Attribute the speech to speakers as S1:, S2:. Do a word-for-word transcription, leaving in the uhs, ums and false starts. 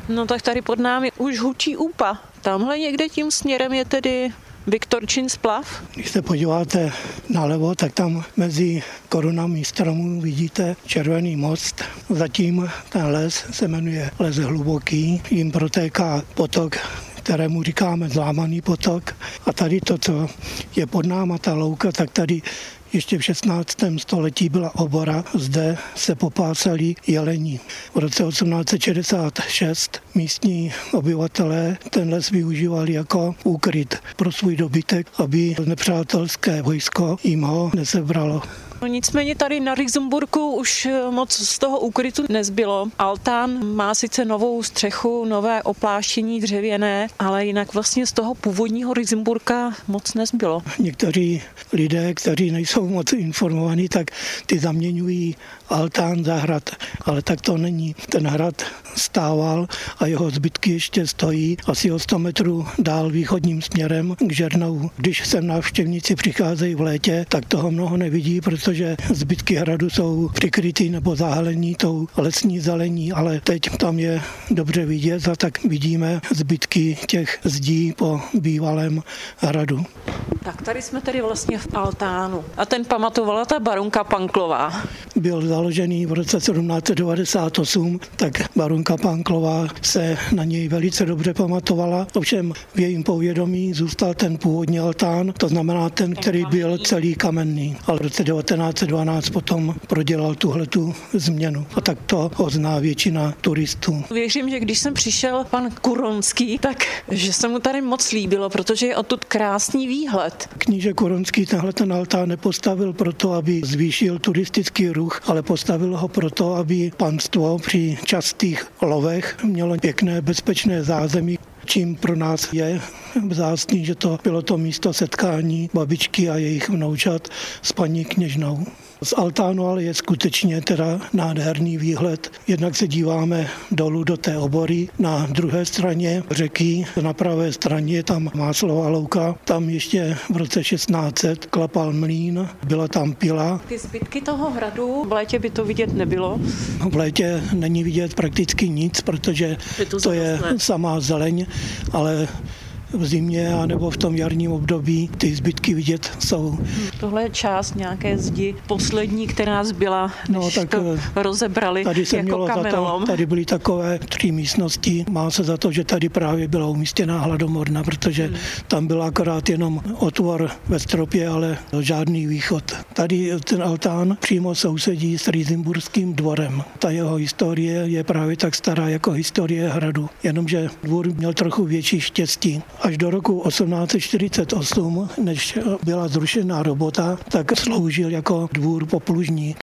S1: No tak tady pod námi už hučí Úpa. Tamhle někde tím směrem je tedy Viktorčin splav.
S2: Když se podíváte nalevo, tak tam mezi korunami stromů vidíte červený most. Zatím ten les se jmenuje Les hluboký. Jím protéká potok, kterému říkáme Zlámaný potok. A tady to, co je pod náma, ta louka, tak tady ještě v šestnáctém století byla obora, zde se popásali jeleni. V roce osmnáct set šedesát šest místní obyvatelé ten les využívali jako úkryt pro svůj dobytek, aby nepřátelské vojsko jim ho nesebralo.
S1: No nicméně tady na Rixenburku už moc z toho úkrytu nezbylo. Altán má sice novou střechu, nové opláštění dřevěné, ale jinak vlastně z toho původního Rixenburka moc nezbylo.
S2: Někteří lidé, kteří nejsou moc informovaní, tak ty zaměňují altán za hrad, ale tak to není. Ten hrad stával a jeho zbytky ještě stojí asi o sto metrů dál východním směrem k Žernovu. Když sem návštěvníci přicházejí v létě, tak toho mnoho nevidí, protože zbytky hradu jsou přikrytý nebo zahalení tou lesní zelení, ale teď tam je dobře vidět a tak vidíme zbytky těch zdí po bývalém hradu.
S1: Tak tady jsme tedy vlastně v altánu. A ten pamatovala ta baronka Panklová.
S2: Byl založený v roce sedmnáct set devadesát osm, tak baronka Panklová se na něj velice dobře pamatovala. Ovšem v jejím povědomí zůstal ten původní altán, to znamená ten, který byl celý kamenný. Ale v roce devatenáct set dvanáct potom prodělal tuhletu změnu. A tak to ho zná většina turistů.
S1: Věřím, že když jsem přišel pan Kuronský, tak že se mu tady moc líbilo, protože je odtud krásný výhled.
S2: Kníže Kuronský tenhle ten altán nepostavil proto, aby zvýšil turistický ruch, ale postavil ho proto, aby panstvo při častých lovech mělo pěkné, bezpečné zázemí. Čím pro nás je vzácný, že to bylo to místo setkání babičky a jejich vnoučat s paní kněžnou. Z altánu ale je skutečně teda nádherný výhled. Jednak se díváme dolů do té obory, na druhé straně řeky, na pravé straně je tam Máslová louka, tam ještě v roce šestnáct set klapal mlýn, byla tam pila.
S1: Ty zbytky toho hradu, v létě by to vidět nebylo?
S2: V létě není vidět prakticky nic, protože
S1: je to,
S2: to je samá zeleň, ale v zimě a nebo v tom jarním období ty zbytky vidět jsou.
S1: Hmm, tohle je část nějaké zdi poslední, která zbyla, než
S2: no, tak
S1: to rozebrali
S2: tady se
S1: jako
S2: mělo za to, tady byly takové tři místnosti. Má se za to, že tady právě byla umístěná hladomorna, protože hmm. tam byl akorát jenom otvor ve stropě, ale žádný východ. Tady ten altán přímo sousedí s Rixenburským dvorem. Ta jeho historie je právě tak stará jako historie hradu, jenomže dvůr měl trochu větší štěstí. Až do roku osmnáct set čtyřicet osm, než byla zrušená robota, tak sloužil jako dvůr poplužní.